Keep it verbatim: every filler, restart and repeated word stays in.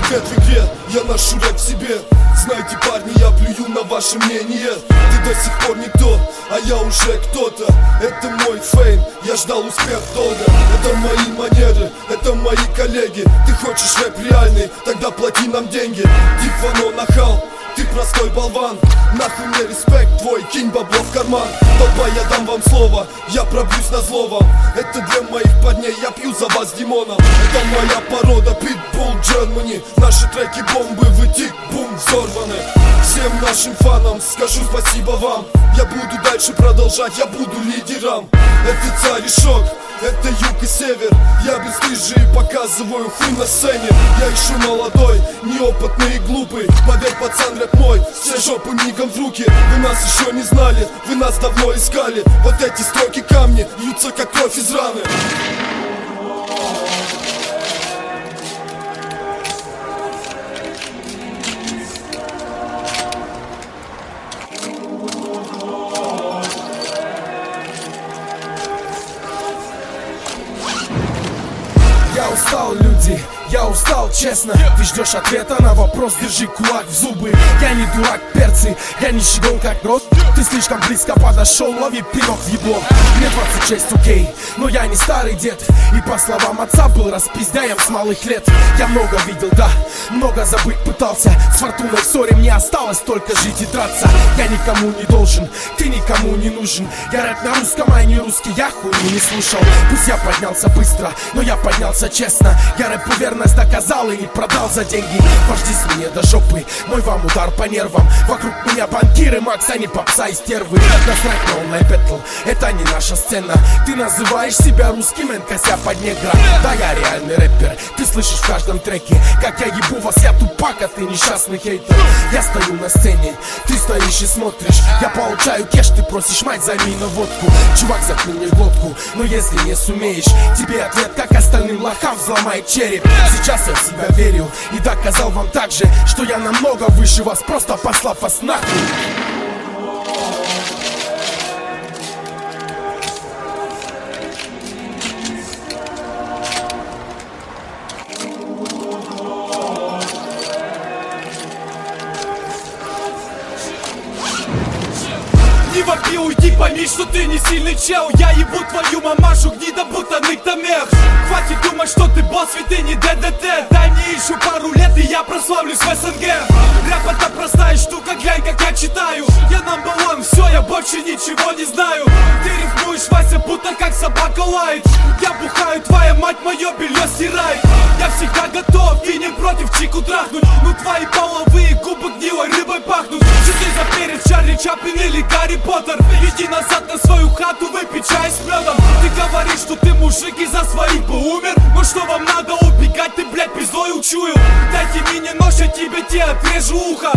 Секрет в игре, я ношу рэп в себе. Знаете, парни, я плюю на ваше мнение. Ты до сих пор никто, а я уже кто-то. Это мой фейм, я ждал успех долго. Это мои манеры, это мои коллеги. Ты хочешь рэп реальный, тогда плати нам деньги. Дифано нахал, ты простой болван. Нахуй мне респект твой, кинь бабло в карман. Толпа, я дам вам слово, я пробьюсь на зло вам. Это для моих парней, я пью за вас, Димоном. Это моя порода, Pitbull Germany. Наши треки бомбы, вы тик-бум взорваны. Всем нашим фанам скажу спасибо вам. Я буду дальше продолжать, я буду лидером. Это царь и шок, это юг и север. Я бесстыжий и показываю хуй на сцене. Я еще молодой, неопытный и глупый. Поверь, пацан, рэп мой, все жопы мигом в руки. Вы нас еще не знали, вы нас давно искали. Вот эти строки камни льются как кровь из раны. Я устал, люди, я устал, честно. Ты ждешь ответа на вопрос, держи кулак в зубы. Я не дурак, перцы, я не щегол как рот. Ты слишком близко подошел, лови пинок в ебло. Мне двадцать шесть, окей, но я не старый дед. И по словам отца был распиздяем с малых лет. Я много видел, да, много забыть пытался. С фортуной в ссоре мне осталось только жить и драться. Я никому не должен, ты никому не нужен. Я рэп на русском, а не русский, я хуйню не слушал. Пусть я поднялся быстро, но я поднялся честно. Я рэпу верность доказал и не продал за деньги. Вождись мне до жопы, мой вам удар по нервам. Вокруг меня банкиры, Макс, а не попса и стервы. Насрать на онлайн бэтл, это не наша сцена. Ты называешь себя русским, энкося под негра. Да, я реальный рэпер, ты слышишь в каждом треке как я ебу вас, я тупак, а ты несчастный хейтер. Я стою на сцене, ты стоишь и смотришь. Я получаю кеш, ты просишь мать, займи на водку. Чувак, заткни мне глотку, но если не сумеешь, тебе ответ, как остальным лохам, взломает череп. Сейчас я в себя верю и доказал вам также, что я намного выше вас, просто послав вас нахуй. Не вопи, уйди, пойми, что ты не сильный чел. Я ебу твою мамашу, гнида, будто ныктомех. Хватит думать, что ты босс, ведь ты не ДДТ. Дай мне еще пару лет, и я прославлюсь в СНГ. Рэп это простая штука, глянь, как я читаю. Я number one, все, я больше ничего не знаю. Ты рифмуешь, Вася, будто как собака лает. Я бухаю, твоя мать мое белье стирает. Я всегда готов и не против чику трахнуть. Ну твои половые губы гнилой рыбой пахнут. Что ты за перец, Чарли Чаплин или Гарри Поттер? Иди назад на свою хату, выпей чай с медом. Ты говоришь, что ты мужик и за своих бы умер. Но что вам надо убегать, ты, блядь, пиздой учую. Дайте мне нож, я тебе те отрежу ухо.